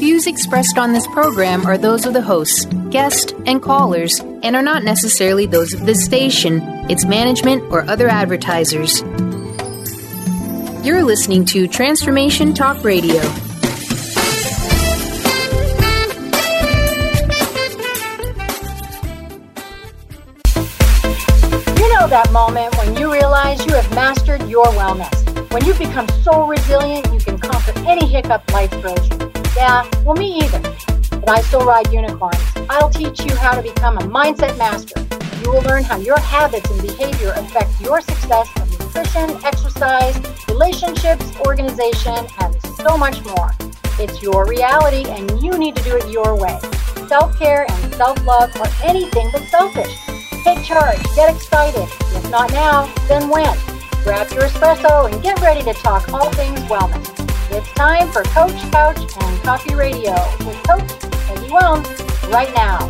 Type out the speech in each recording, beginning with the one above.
views expressed on this program are those of the hosts, guests, and callers, and are not necessarily those of this station, its management, or other advertisers. You're listening to Transformation Talk Radio. That moment when you realize you have mastered your wellness. When you've become so resilient, you can conquer any hiccup life throws you. Yeah, well, me either. But I still ride unicorns. I'll teach you how to become a mindset master. You will learn how your habits and behavior affect your success in nutrition, exercise, relationships, organization, and so much more. It's your reality, and you need to do it your way. Self-care and self-love are anything but selfish. Take charge, get excited. If not now, then when? Grab your espresso and get ready to talk all things wellness. It's time for Coach, Couch, and Coffee Radio with Coach Peggy Wellness right now.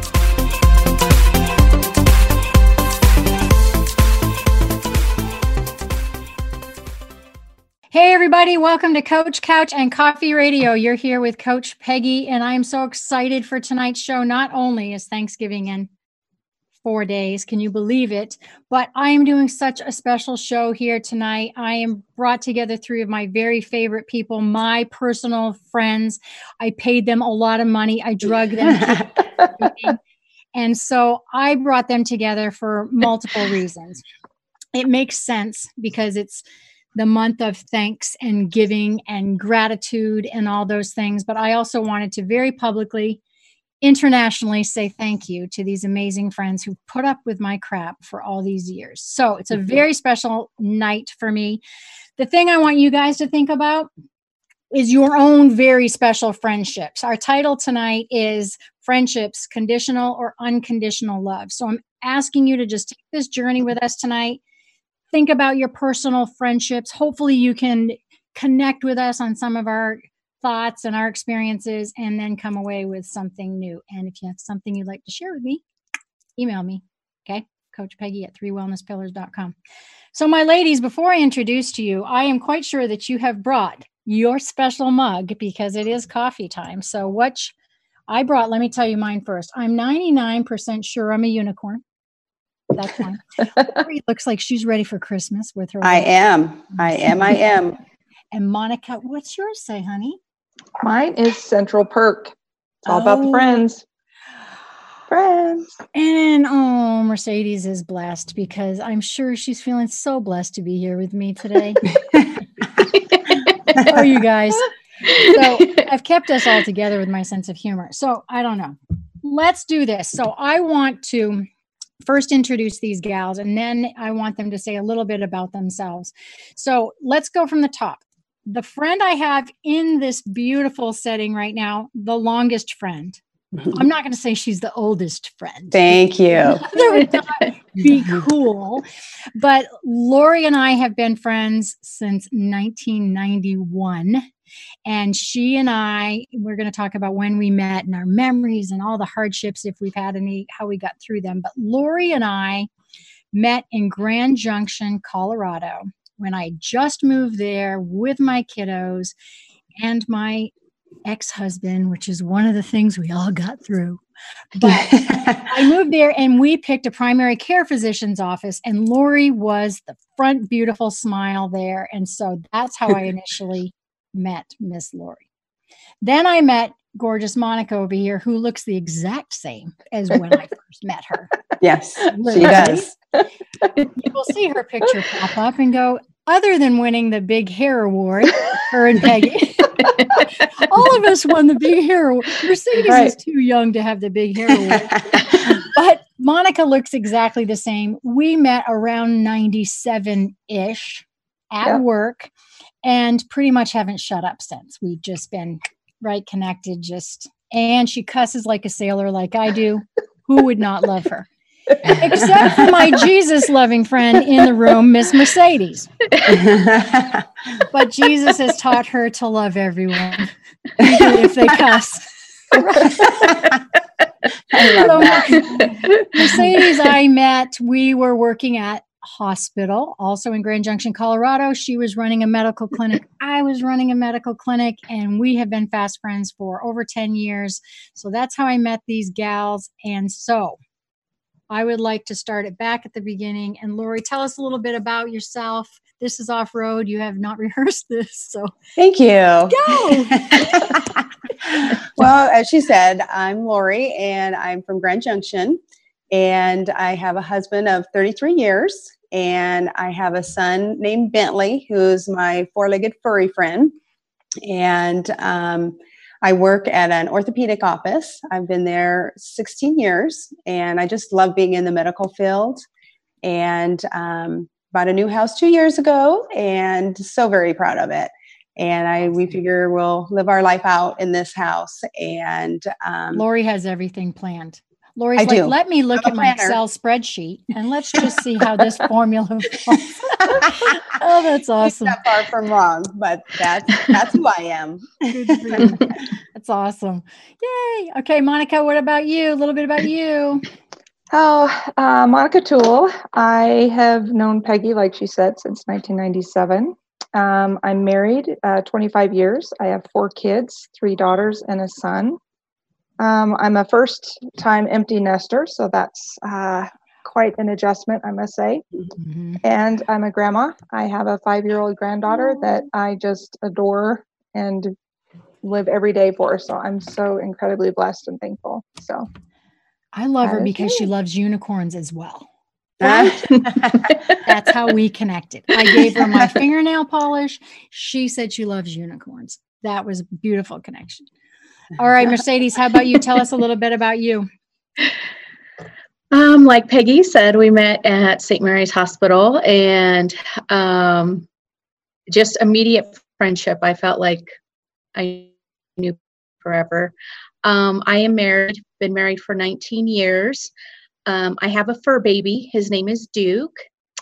Hey everybody, welcome to Coach, Couch, and Coffee Radio. You're here with Coach Peggy, and I'm so excited for tonight's show. Not only is Thanksgiving in 4 days. Can you believe it? But I am doing such a special show here tonight. I am brought together three of my very favorite people, my personal friends. I paid them a lot of money. I drug them. And so I brought them together for multiple reasons. It makes sense because it's the month of thanks and giving and gratitude and all those things. But I also wanted to very publicly internationally say thank you to these amazing friends who put up with my crap for all these years. So it's a very special night for me. The thing I want you guys to think about is your own very special friendships. Our title tonight is Friendships, Conditional or Unconditional Love. So I'm asking you to just take this journey with us tonight. Think about your personal friendships. Hopefully you can connect with us on some of our thoughts and our experiences, and then come away with something new. And if you have something you'd like to share with me, email me. Okay. Coach Peggy at 3wellnesspillars.com. So my ladies, before I introduce to you, I am quite sure that you have brought your special mug because it is coffee time. So what I brought, let me tell you mine first. I'm 99% sure I'm a unicorn. That's fine. Lori looks like she's ready for Christmas with her. I am. And Monica, what's yours say, honey? Mine is Central Perk. It's all about the friends. And Mercedes is blessed because I'm sure she's feeling so blessed to be here with me today. Oh, you guys. So I've kept us all together with my sense of humor. So I don't know. Let's do this. So I want to first introduce these gals, and then I want them to say a little bit about themselves. So let's go from the top. The friend I have in this beautiful setting right now, the longest friend. I'm not going to say she's the oldest friend. Thank you. That would not be cool. But Lori and I have been friends since 1991. And she and we're going to talk about when we met and our memories and all the hardships, if we've had any, how we got through them. But Lori and I met in Grand Junction, Colorado, when I just moved there with my kiddos and my ex-husband, which is one of the things we all got through. But I moved there and we picked a primary care physician's office, and Lori was the front beautiful smile there. And so that's how I initially met Miss Lori. Then I met gorgeous Monica over here, who looks the exact same as when I first met her. Yes, she does. You will see her picture pop up and go, other than winning the Big Hair Award, her and Peggy, all of us won the Big Hair Award. Mercedes is too young to have the Big Hair Award. But Monica looks exactly the same. We met around 97-ish at work and pretty much haven't shut up since. We've just been right connected, and she cusses like a sailor like I do. Who would not love her? Except for my Jesus-loving friend in the room, Miss Mercedes. But Jesus has taught her to love everyone, even if they cuss. Mercedes I met, we were working at Hospital, also in Grand Junction, Colorado. She was running a medical clinic. I was running a medical clinic, and we have been fast friends for over 10 years. So that's how I met these gals. And so I would like to start it back at the beginning. And Lori, tell us a little bit about yourself. This is off-road. You have not rehearsed this, so Thank you. go. Well, as she said, I'm Lori, and I'm from Grand Junction, and I have a husband of 33 years, and I have a son named Bentley, who's my four-legged furry friend, and I work at an orthopedic office. I've been there 16 years, and I just love being in the medical field, and bought a new house 2 years ago, and so very proud of it. And we figure we'll live our life out in this house. And Lori has everything planned. Lori's I like, do. let me look I'm a at my planner. Excel spreadsheet and let's just see how this formula falls. Oh, that's awesome. Not far from wrong, but that's who I am. Good for you. That's awesome. Yay. Okay, Monica, what about you? A little bit about you. Monica Toole. I have known Peggy, like she said, since 1997. I'm married 25 years. I have 4 kids, 3 daughters and a son. I'm a first-time empty nester, so that's quite an adjustment, I must say. Mm-hmm. And I'm a grandma. I have a 5-year-old granddaughter that I just adore and live every day for. So I'm so incredibly blessed and thankful. So I love her That is because she me. loves unicorns as well. Right? That's how we connected. I gave her my fingernail polish. She said she loves unicorns. That was a beautiful connection. All right, Mercedes, how about you? Tell us a little bit about you. Like Peggy said, we met at St. Mary's Hospital, and just immediate friendship. I felt like I knew forever. I am married, been married for 19 years. I have a fur baby. His name is Duke.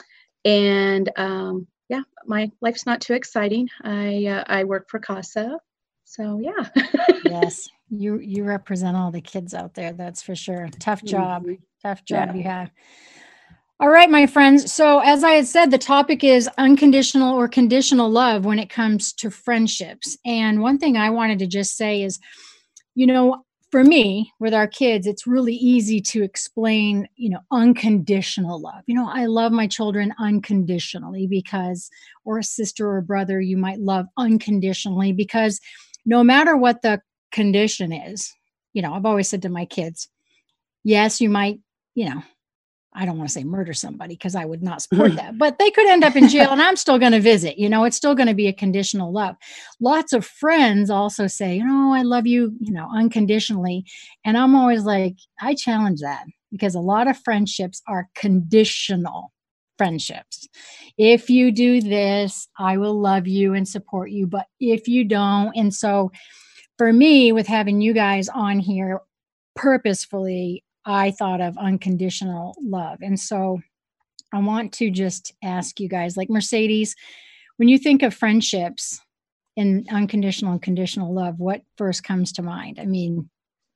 And yeah, my life's not too exciting. I work for CASA. So yeah. Yes, you represent all the kids out there. That's for sure. Tough job. Tough job Yeah. you have. All right, my friends. So as I had said, the topic is unconditional or conditional love when it comes to friendships. And one thing I wanted to just say is, you know, for me, with our kids, it's really easy to explain, you know, unconditional love. You know, I love my children unconditionally because, or a sister or brother you might love unconditionally because no matter what the condition is, you know, I've always said to my kids, yes, you might, you know, I don't want to say murder somebody because I would not support that, but they could end up in jail and I'm still going to visit. You know, it's still going to be a conditional love. Lots of friends also say, you know, I love you, you know, unconditionally. And I'm always like, I challenge that because a lot of friendships are conditional friendships. If you do this, I will love you and support you. But if you don't, and so for me, with having you guys on here purposefully, I thought of unconditional love. And so I want to just ask you guys, like Mercedes, when you think of friendships in unconditional and conditional love, what first comes to mind? I mean,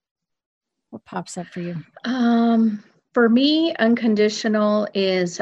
what pops up for you? For me, unconditional is,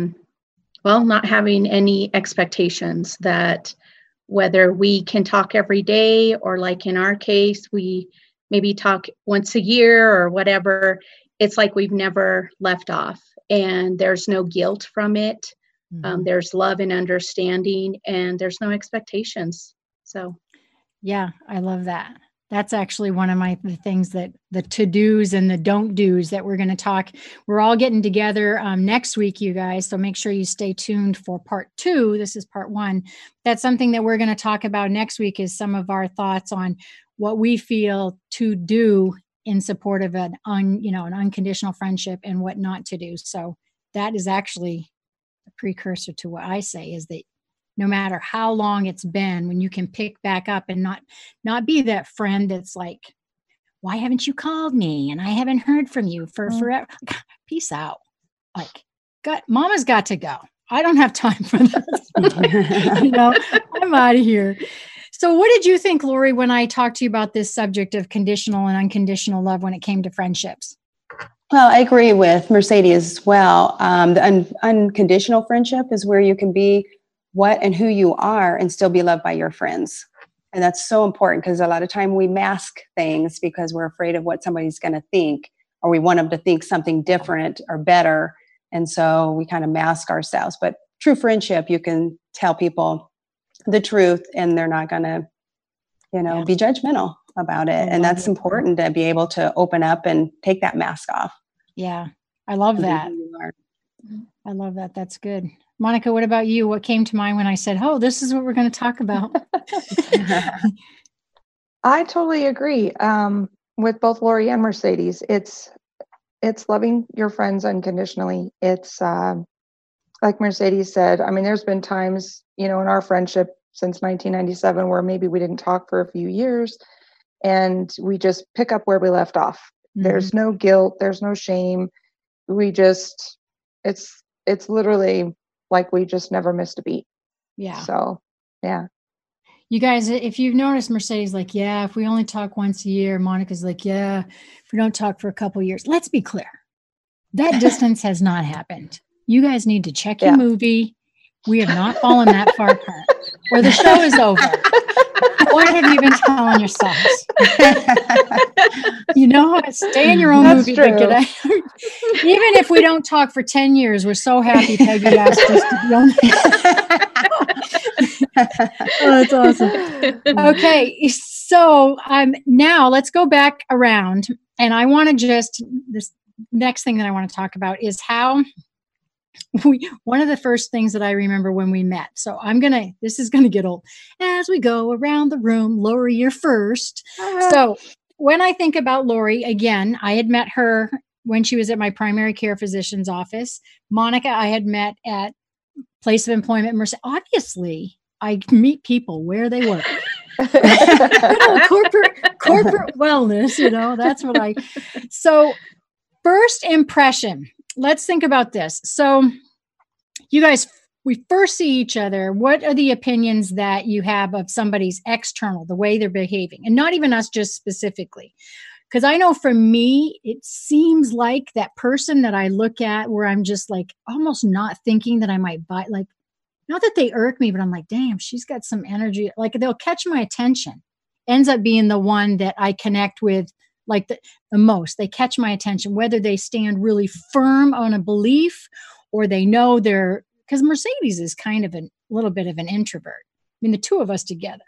well, not having any expectations that whether we can talk every day or like in our case, we maybe talk once a year or whatever, it's like we've never left off and there's no guilt from it. Mhm. There's love and understanding and there's no expectations. So, Yeah, I love that. That's actually one of the things that the to-dos and the don't do's that we're going to talk. We're all getting together next week, you guys. So make sure you stay tuned for part 2. This is part 1. That's something that we're going to talk about next week is some of our thoughts on what we feel to do in support of an unconditional friendship and what not to do. So that is actually a precursor to what I say is that no matter how long it's been, when you can pick back up and not be that friend that's like, why haven't you called me? And I haven't heard from you for forever. Peace out. Like, mama's got to go. I don't have time for this. You know, I'm out of here. So what did you think, Lori, when I talked to you about this subject of conditional and unconditional love when it came to friendships? Well, I agree with Mercedes as well. The unconditional friendship is where you can be what and who you are and still be loved by your friends. And that's so important because a lot of time we mask things because we're afraid of what somebody's going to think, or we want them to think something different or better. And so we kind of mask ourselves. But true friendship, you can tell people the truth and they're not going to, be judgmental about it. And that's important to be able to open up and take that mask off. Yeah, I love that. I love that. That's good. Monica, what about you? What came to mind when I said, oh, this is what we're going to talk about? I totally agree with both Lori and Mercedes. It's loving your friends unconditionally. It's like Mercedes said, I mean, there's been times, in our friendship since 1997 where maybe we didn't talk for a few years and we just pick up where we left off. Mm-hmm. There's no guilt. There's no shame. It's literally like we just never missed a beat. Yeah. So, yeah. You guys, if you've noticed, Mercedes like, yeah, if we only talk once a year, Monica's like, yeah, if we don't talk for a couple of years. Let's be clear. That distance has not happened. You guys need to check your movie. We have not fallen that far apart. Or the show is over. What have you been telling yourselves? Stay in your own movie. But get out. Even if we don't talk for 10 years, we're so happy Peggy asked us to be on. Oh, that's awesome. Okay, so now let's go back around. And I want to this next thing that I want to talk about is how one of the first things that I remember when we met. So this is going to get old. As we go around the room, Lori, you're first. So when I think about Lori, again, I had met her when she was at my primary care physician's office. Monica, I had met at place of employment. Obviously, I meet people where they work. corporate wellness, that's what so first impression. Let's think about this. So you guys, we first see each other. What are the opinions that you have of somebody's external, the way they're behaving? And not even us just specifically. Because I know for me, it seems like that person that I look at where I'm just like almost not thinking that I might buy, like, not that they irk me, but I'm like, damn, she's got some energy. Like they'll catch my attention. Ends up being the one that I connect with like the most. They catch my attention, whether they stand really firm on a belief or they know because Mercedes is kind of a little bit of an introvert. I mean, the two of us together,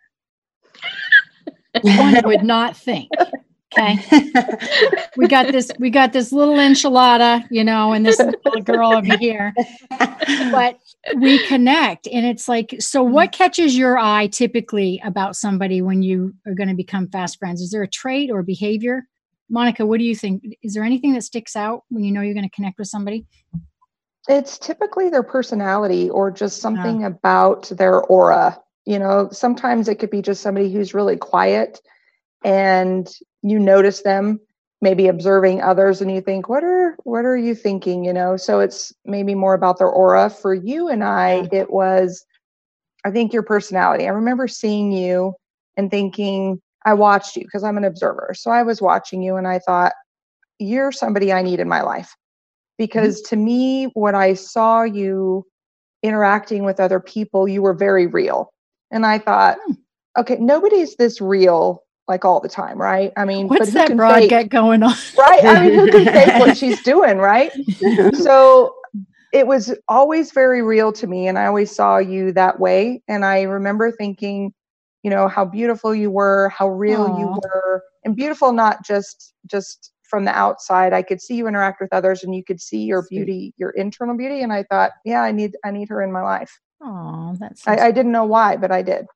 one would not think. Okay. we got this little enchilada, and this little girl over here, but we connect. And it's like, so what catches your eye typically about somebody when you are going to become fast friends? Is there a trait or behavior? Monica, what do you think? Is there anything that sticks out when you know you're going to connect with somebody? It's typically their personality or just something about their aura. Sometimes it could be just somebody who's really quiet and you notice them maybe observing others and you think, what are you thinking? So it's maybe more about their aura. For you and I, it was, I think, your personality. I remember seeing you and thinking, I watched you because I'm an observer. So I was watching you and I thought, you're somebody I need in my life. Because to me, when I saw you interacting with other people, you were very real. And I thought, okay, nobody's this real like all the time, right? I mean, what's that broad get going on? Right? I mean, who can fake what she's doing, right? So it was always very real to me. And I always saw you that way. And I remember thinking, how beautiful you were, how real you were, and beautiful, not just from the outside. I could see you interact with others and you could see your beauty, your internal beauty. And I thought, yeah, I need her in my life. Oh, that's I didn't know why, but I did.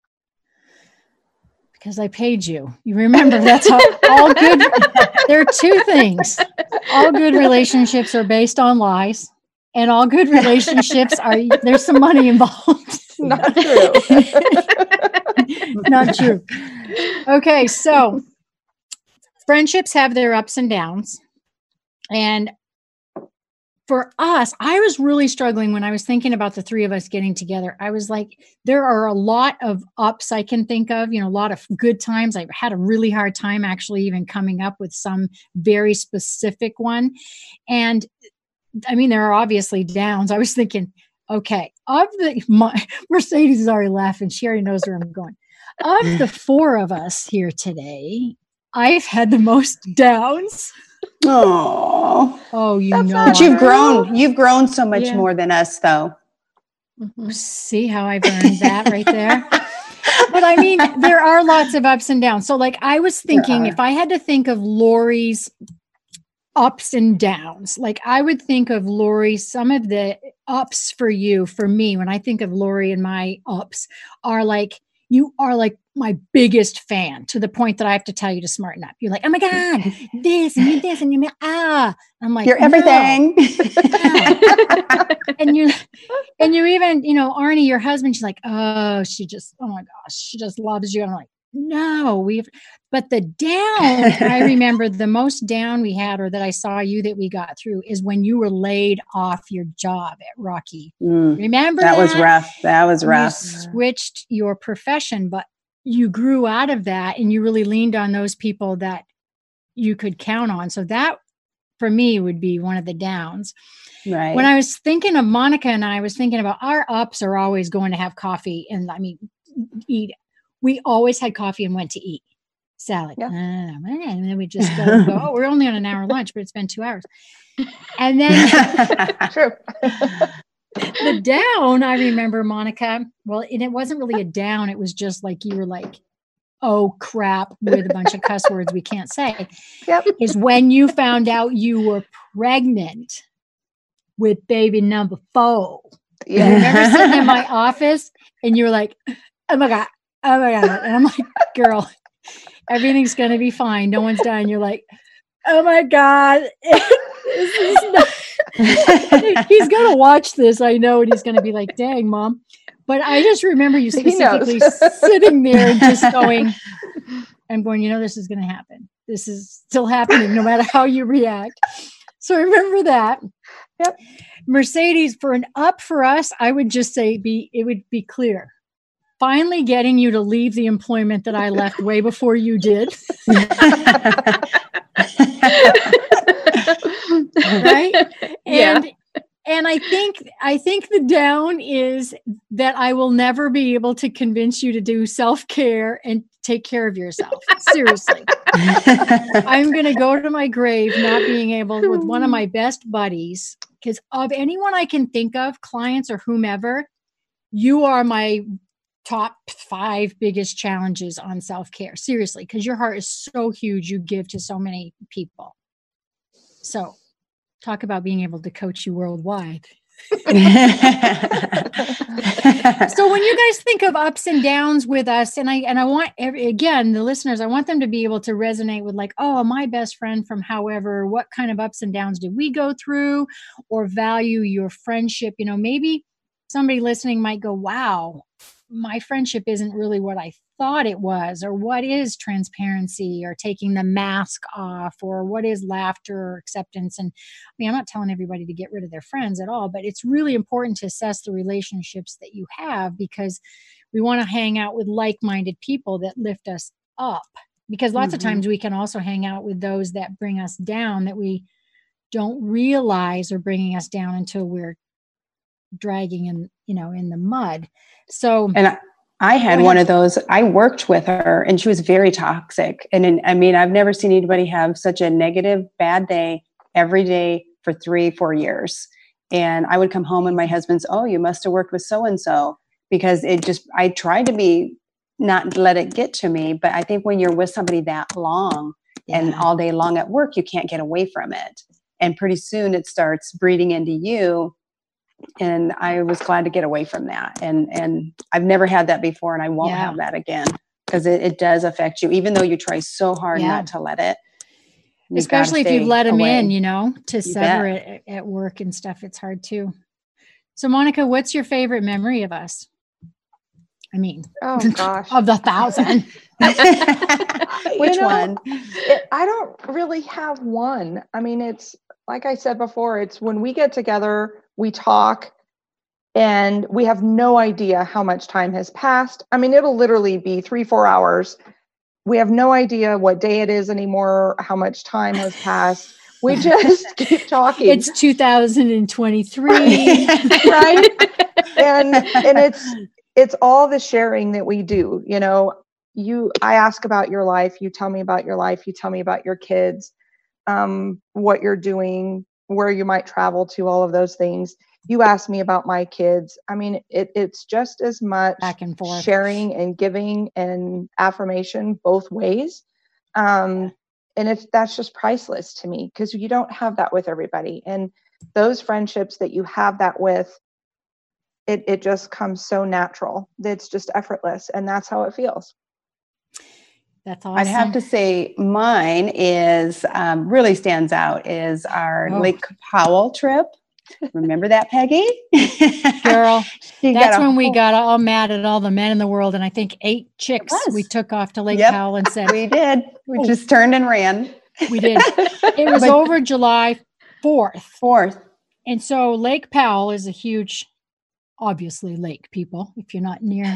Because I paid you. You remember, that's all good. There are two things. All good relationships are based on lies. And all good relationships there's some money involved. Not true. Not true. Okay, so friendships have their ups and downs. And for us, I was really struggling when I was thinking about the three of us getting together. I was like, there are a lot of ups I can think of, a lot of good times. I had a really hard time actually even coming up with some very specific one. And I mean, there are obviously downs. I was thinking, okay, Mercedes is already laughing. She already knows where I'm going. Of the four of us here today, I've had the most downs. Oh, But you've grown so much more than us, though. See how I've earned that right there. But I mean, there are lots of ups and downs. So like I was thinking, if I had to think of Lori's ups and downs, like I would think of Lori, some of the ups for me, when I think of Lori and my ups are like, you are like my biggest fan to the point that I have to tell you to smarten up. You're like, oh my God, this and you this and you I'm like, you're everything. No. and you even, Arnie, your husband, she's like, oh my gosh, she just loves you. I'm like, no, but the down, I remember the most down we had, or that I saw you that we got through, is when you were laid off your job at Rocky. Remember that? That was rough. You switched your profession, but you grew out of that and you really leaned on those people that you could count on. So that for me would be one of the downs. Right. When I was thinking of Monica and I was thinking about our ups are always going to have coffee and eat. We always had coffee and went to eat. Salad. Yeah. And then we just go, oh, we're only on an hour lunch, but it's been 2 hours. And then true. The down, I remember, Monica, well, and it wasn't really a down. It was just like, you were like, oh crap, with a bunch of cuss words we can't say. Yep. Is when you found out you were pregnant with baby number 4. Yeah. I remember sitting in my office and you were like, oh my God. And I'm like, girl, everything's going to be fine. No one's dying. You're like, oh my God. This is not... He's going to watch this. I know. And he's going to be like, dang, Mom. But I just remember you specifically sitting there and just going, I'm going, this is going to happen. This is still happening no matter how you react. So remember that. Yep. Mercedes, for an up for us, I would just say it would be clear. Finally getting you to leave the employment that I left way before you did. Right? And I think the down is that I will never be able to convince you to do self-care and take care of yourself. Seriously. I'm going to go to my grave not being able, with one of my best buddies, because of anyone I can think of, clients or whomever, you are my top 5 biggest challenges on self-care. Seriously, because your heart is so huge. You give to so many people. So talk about being able to coach you worldwide. So when you guys think of ups and downs with us, and I want the listeners, I want them to be able to resonate with like, oh, my best friend from however, what kind of ups and downs did we go through, or value your friendship. Maybe somebody listening might go, wow, my friendship isn't really what I thought it was, or what is transparency, or taking the mask off, or what is laughter or acceptance. And I'm not telling everybody to get rid of their friends at all, but it's really important to assess the relationships that you have, because we want to hang out with like-minded people that lift us up, because lots of times we can also hang out with those that bring us down, that we don't realize are bringing us down until we're dragging in the mud. So, and I had one of those. I worked with her and she was very toxic. And I've never seen anybody have such a negative, bad day every day for 3-4 years. And I would come home and my husband's, oh, you must have worked with so-and-so, because I tried to not let it get to me. But I think when you're with somebody that long and all day long at work, you can't get away from it. And pretty soon it starts breeding into you. And I was glad to get away from that. And I've never had that before, and I won't have that again, because it does affect you, even though you try so hard not to let it. Especially if you've let them in, to sever it at work and stuff. It's hard too. So Monica, what's your favorite memory of us? Oh gosh, of the 1,000. Which one? I don't really have one. It's like I said before, it's when we get together, we talk, and we have no idea how much time has passed. I mean, it'll literally be 3-4 hours. We have no idea what day it is anymore, how much time has passed. We just keep talking. It's 2023. Right? And it's all the sharing that we do. You know, I ask about your life, you tell me about your life, you tell me about your kids, what you're doing, where you might travel to, all of those things. You ask me about my kids. I mean, it's just as much Back and forth. sharing and giving and affirmation both ways. And that's just priceless to me, because you don't have that with everybody. And those friendships that you have that with, it just comes so natural. It's just effortless. And that's how it feels. That's awesome. I'd have to say mine is really stands out is our Lake Powell trip. Remember that, Peggy? Girl, that's when we got all mad at all the men in the world. And I think 8 chicks we took off to Lake Powell and said, we did. We just turned and ran. We did. It was over July 4th. And so Lake Powell is a huge, obviously, lake, people, if you're not near.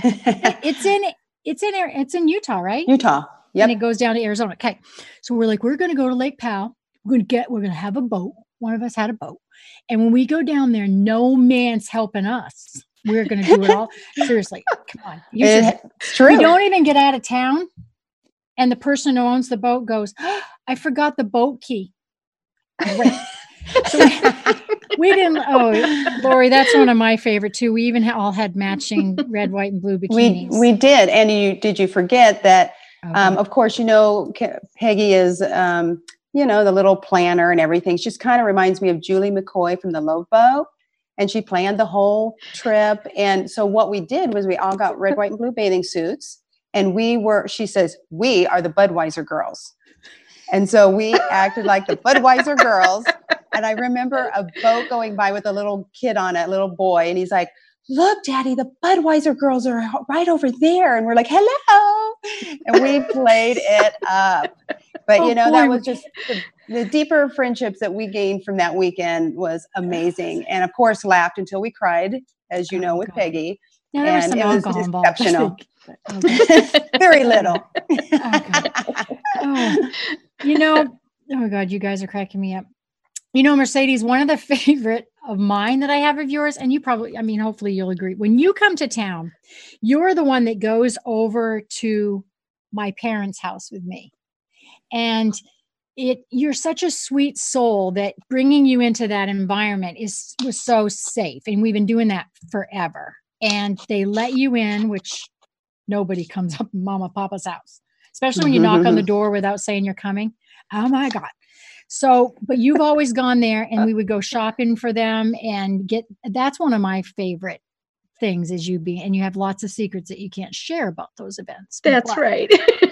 It's in Utah, right? Utah. Yep. And it goes down to Arizona. Okay. So we're like, we're going to go to Lake Powell. We're going to have a boat. One of us had a boat. And when we go down there, no man's helping us. We're going to do it all. Seriously. Come on. It's true. We don't even get out of town. And the person who owns the boat goes, oh, I forgot the boat key. Great. So we didn't. Oh, Lori, that's one of my favorite too. We even all had matching red, white, and blue bikinis. We did. And did you forget that, of course, you know, Peggy is, you know, the little planner and everything. She just kind of reminds me of Julie McCoy from the Love Boat. And she planned the whole trip. And so what we did was we all got red, white, and blue bathing suits. And she says, we are the Budweiser girls. And so we acted like the Budweiser girls. And I remember a boat going by with a little kid on it, a little boy. And he's like, look, Daddy, the Budweiser girls are right over there. And we're like, hello. And we played it up. But, that was just the deeper friendships that we gained from that weekend was amazing. And, of course, laughed until we cried, as you know, with Peggy. Now, there was some alcohol involved. Exceptional. Very little. Oh, God, you guys are cracking me up. Mercedes, one of the favorite of mine that I have of yours, and you probably, hopefully you'll agree. When you come to town, you're the one that goes over to my parents' house with me. And you're such a sweet soul that bringing you into that environment was so safe. And we've been doing that forever. And they let you in, which nobody comes up in Mama Papa's house, especially when you knock on the door without saying you're coming. Oh my God. So, but you've always gone there, and we would go shopping for them and that's one of my favorite things is and you have lots of secrets that you can't share about those events. That's right.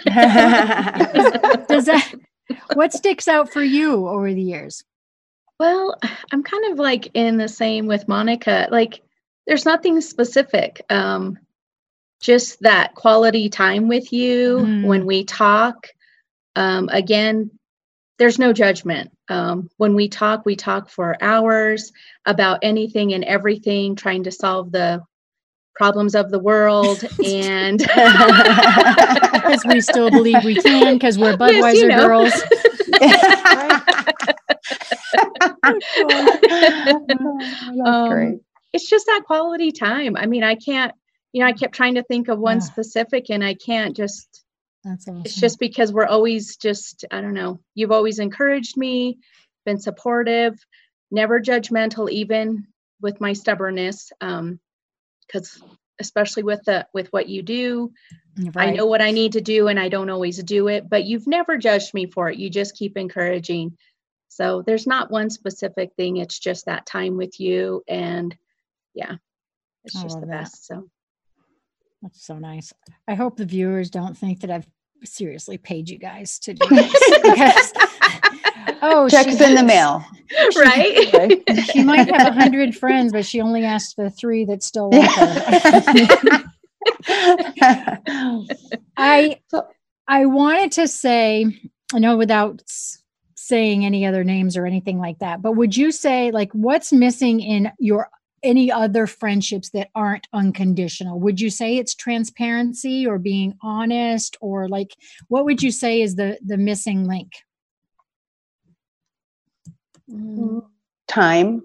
What sticks out for you over the years? Well, I'm kind of like in the same with Monica, like there's nothing specific. Just that quality time with you when we talk. Again, there's no judgment. When we talk for hours about anything and everything, trying to solve the problems of the world. And because we still believe we can, because we're Budweiser girls. That's great. It's just that quality time. I can't, I kept trying to think of one specific, and I can't just. That's awesome. It's just because we're always just, I don't know, you've always encouraged me, been supportive, never judgmental, even with my stubbornness. Because especially with what you do, right. I know what I need to do and I don't always do it, but you've never judged me for it. You just keep encouraging. So there's not one specific thing. It's just that time with you. And it's just the best. So. That's so nice. I hope the viewers don't think that I've seriously paid you guys to do this. Because, checks in the mail. Right? She might have 100 friends, but she only asked the 3 that still love her. I wanted to say, I know without saying any other names or anything like that, but would you say, like, what's missing in any other friendships that aren't unconditional? Would you say it's transparency or being honest, or like, what would you say is the missing link? Time.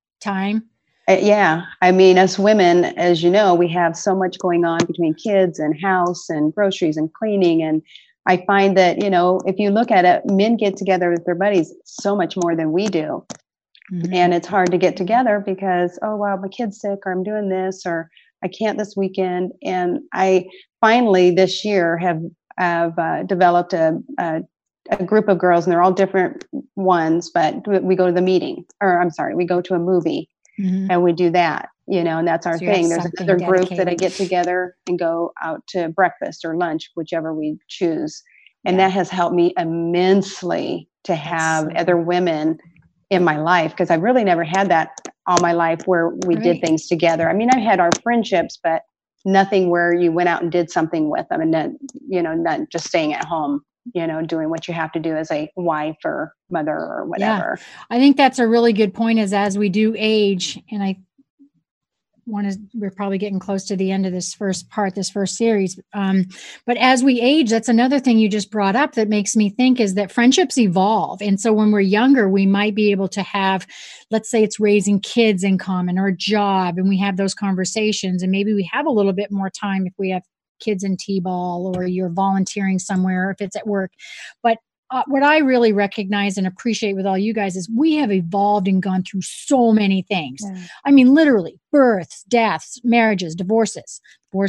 Yeah. I mean, as women, as you know, we have so much going on between kids and house and groceries and cleaning. And I find that, if you look at it, men get together with their buddies so much more than we do. Mm-hmm. And it's hard to get together because, oh, wow, my kid's sick, or I'm doing this, or I can't this weekend. And I finally this year have developed a group of girls, and they're all different ones, but we go to the meeting, we go to a movie. Mm-hmm. And we do that, and that's our thing. There's another group that I get together and go out to breakfast or lunch, whichever we choose. And that has helped me immensely to have other women in my life, because I've really never had that all my life where we did things together. I mean, I had our friendships, but nothing where you went out and did something with them, and then, not just staying at home, doing what you have to do as a wife or mother or whatever. Yeah. I think that's a really good point, is as we do age, and we're probably getting close to the end of this first series. But as we age, that's another thing you just brought up that makes me think, is that friendships evolve. And so when we're younger, we might be able to have, let's say it's raising kids in common or a job, and we have those conversations, and maybe we have a little bit more time if we have kids in T-ball, or you're volunteering somewhere if it's at work. But what I really recognize and appreciate with all you guys is we have evolved and gone through so many things. Yeah. I mean, literally births, deaths, marriages, divorces,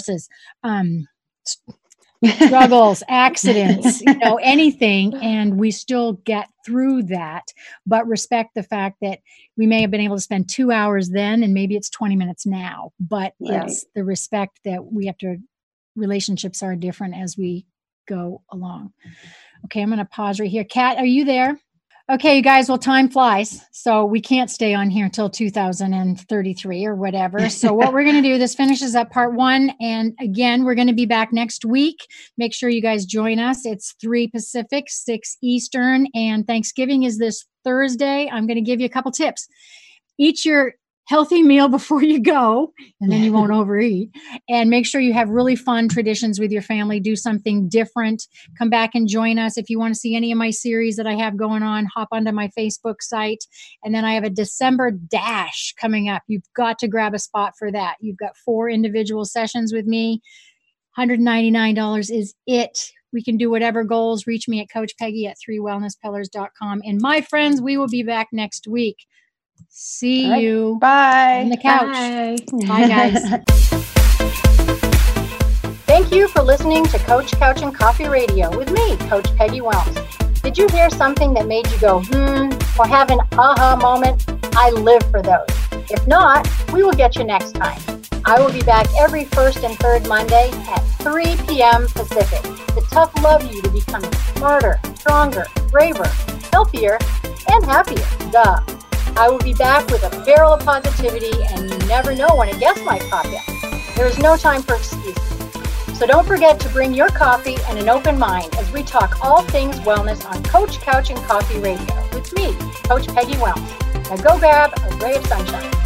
struggles, accidents, anything. And we still get through that, but respect the fact that we may have been able to spend 2 hours then, and maybe it's 20 minutes now, but it's the respect that we have to, relationships are different as we go along. Okay, I'm going to pause right here. Kat, are you there? Okay, you guys, well, time flies, so we can't stay on here until 2033 or whatever. So what we're going to do, this finishes up part 1. And again, we're going to be back next week. Make sure you guys join us. It's 3 Pacific, 6 Eastern, and Thanksgiving is this Thursday. I'm going to give you a couple tips. Eat your healthy meal before you go, and then you won't overeat. And make sure you have really fun traditions with your family. Do something different. Come back and join us. If you want to see any of my series that I have going on, hop onto my Facebook site. And then I have a December Dash coming up. You've got to grab a spot for that. You've got 4 individual sessions with me. $199 is it. We can do whatever goals. Reach me at Coach Peggy at 3wellnesspillars.com. And my friends, we will be back next week. See you. Bye. On the couch. Bye, guys. Thank you for listening to Coach Couch and Coffee Radio with me, Coach Peggy Wellness. Did you hear something that made you go, or have an aha moment? I live for those. If not, we will get you next time. I will be back every first and third Monday at 3 p.m. Pacific to tough love you to become smarter, stronger, braver, healthier, and happier. Duh. I will be back with a barrel of positivity, and you never know when a guest might pop in. There is no time for excuses. So don't forget to bring your coffee and an open mind as we talk all things wellness on Coach Couch and Coffee Radio with me, Coach Peggy Wellness. Now go grab a ray of sunshine.